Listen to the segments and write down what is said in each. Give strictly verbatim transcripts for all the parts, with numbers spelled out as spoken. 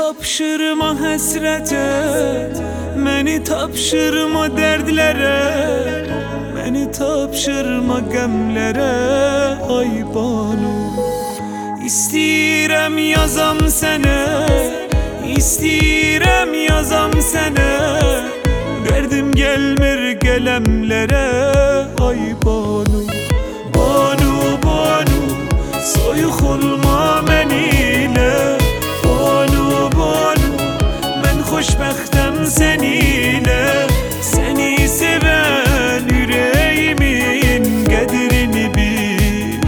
tapşırma həsrətə, məni tapşırma dərdlərə, məni tapşırma qəmlərə, ay banu. İstəyirəm yazam sənə, istəyirəm yazam sənə, dərdim gəlmir qələmlərə, ay banu. Banu, banu, soyuq olma mən ilə, banu, banu, mən xoşbəxtəm səninlə. Səni sevən ürəyimin qədrini bil,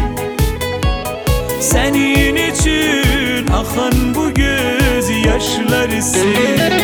sənin üçün axan bu göz yaşları sil.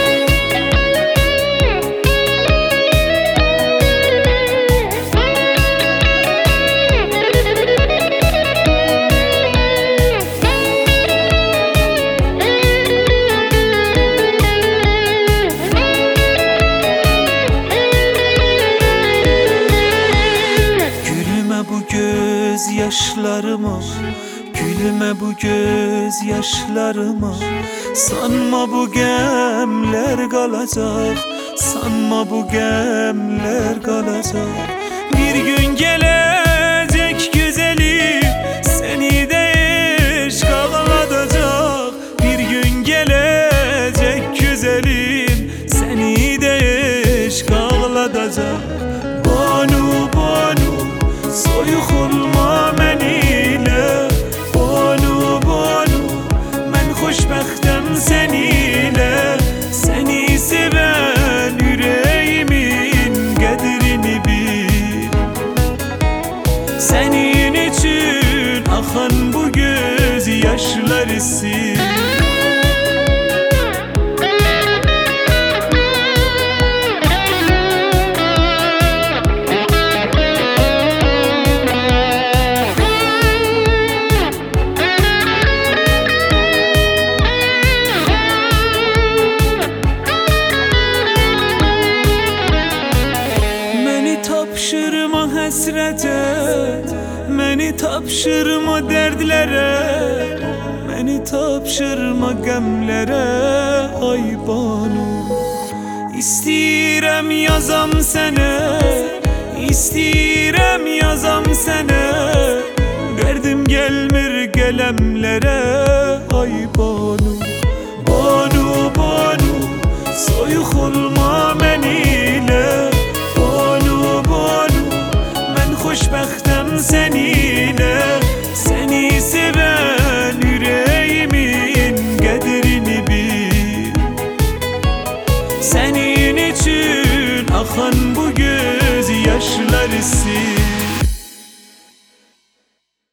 Göz yaşlarıma, gülme bu göz yaşlarıma. Sanma bu gemler kalacak, sanma bu gemler kalacak. Bir gün gelecek güzelim, seni de eşk ağlatacak. Bir gün gelecek güzelim, seni de eşk ağlatacak. Banu, banu, soyuq olma mən ilə, banu, banu, mən xoşbəxtəm səninlə. Səni sevən ürəyimin qədrini bil, sənin üçün axan bu göz yaşları sil. Tapşırma həsrətə, məni tapşırma dərdlərə, məni tapşırma qəmlərə, ay banu. İstəyirəm yazam sənə, istəyirəm yazam sənə, dərdim gəlmir qələmlərə, ay banu. Banu, banu, soyuq olma mən ilə, xoşbəxtəm səninlə. Səni sevən ürəyimin qədrini bil, sənin üçün axan bu göz yaşları sil.